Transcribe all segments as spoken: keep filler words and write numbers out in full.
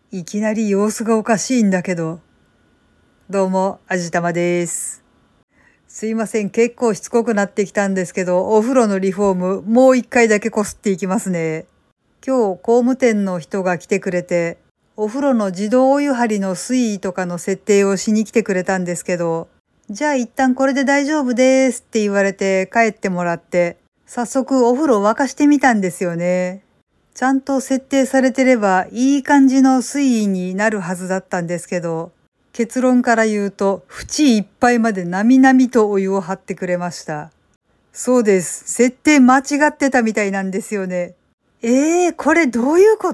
いきなり様子がおかしいんだけど。どうも、あじたまです。すいません、結構しつこくなってきたんですけど、お風呂のリフォーム、もう一回だけこすっていきますね。今日、工務店の人が来てくれて、お風呂の自動お湯張りの水位とかの設定をしに来てくれたんですけど、じゃあ一旦これで大丈夫ですって言われて帰ってもらって、早速お風呂沸かしてみたんですよね。ちゃんと設定されてればいい感じの水位になるはずだったんですけど、結論から言うと、縁いっぱいまでなみなみとお湯を張ってくれました。そうです。設定間違ってたみたいなんですよね。えー、これどういうこと？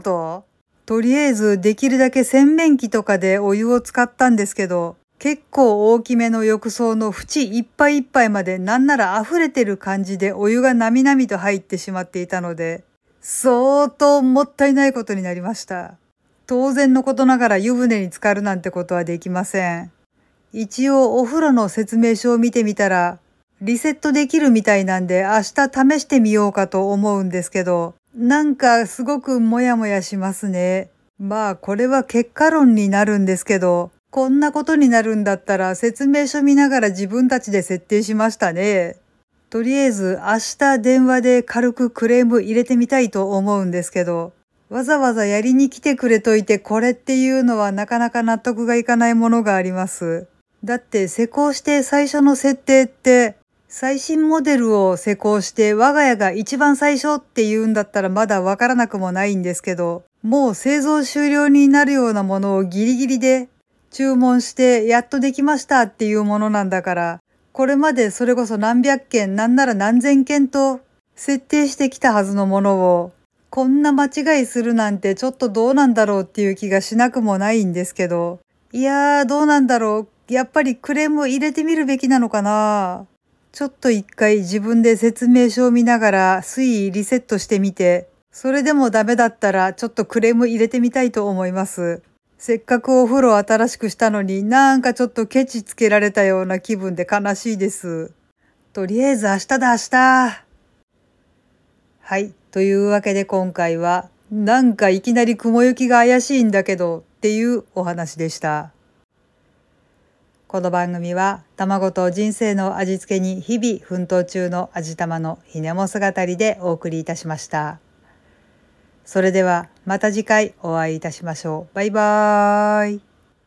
とりあえずできるだけ洗面器とかでお湯を使ったんですけど、結構大きめの浴槽の縁いっぱいいっぱいまでなんなら溢れてる感じでお湯がなみなみと入ってしまっていたので、相当もったいないことになりました。当然のことながら湯船に浸かるなんてことはできません。一応お風呂の説明書を見てみたら、リセットできるみたいなんで明日試してみようかと思うんですけど、なんかすごくモヤモヤしますね。まあこれは結果論になるんですけど、こんなことになるんだったら説明書見ながら自分たちで設定しましたね。とりあえず明日電話で軽くクレーム入れてみたいと思うんですけど、わざわざやりに来てくれといてこれっていうのはなかなか納得がいかないものがあります。だって施工して最初の設定って最新モデルを施工して我が家が一番最初っていうんだったらまだわからなくもないんですけど、もう製造終了になるようなものをギリギリで注文してやっとできましたっていうものなんだから、これまでそれこそ何百件なんなら何千件と設定してきたはずのものをこんな間違いするなんてちょっとどうなんだろうっていう気がしなくもないんですけど、いやーどうなんだろう。やっぱりクレームを入れてみるべきなのかな。ちょっと一回自分で説明書を見ながら水位リセットしてみて、それでもダメだったらちょっとクレーム入れてみたいと思います。せっかくお風呂を新しくしたのになんかちょっとケチつけられたような気分で悲しいです。とりあえず明日だ明日。はい。というわけで今回は、なんかいきなり雲行きが怪しいんだけどっていうお話でした。この番組は卵と人生の味付けに日々奮闘中の味玉のひねも姿でお送りいたしました。それではまた次回お会いいたしましょう。バイバーイ。